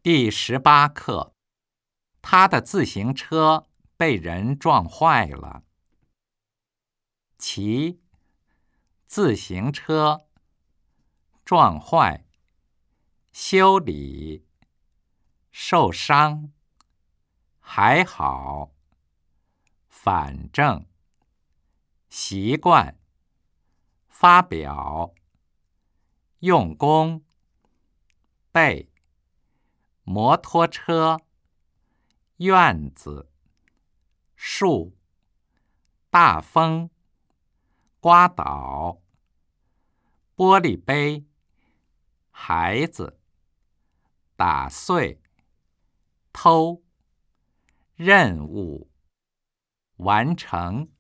第18课，他的自行车被人撞坏了。骑自行车，撞坏，修理，受伤，还好，反正，习惯，发表，用功，背，摩托车，院子，树，大风，刮倒，玻璃杯，孩子，打碎，偷，任务，完成。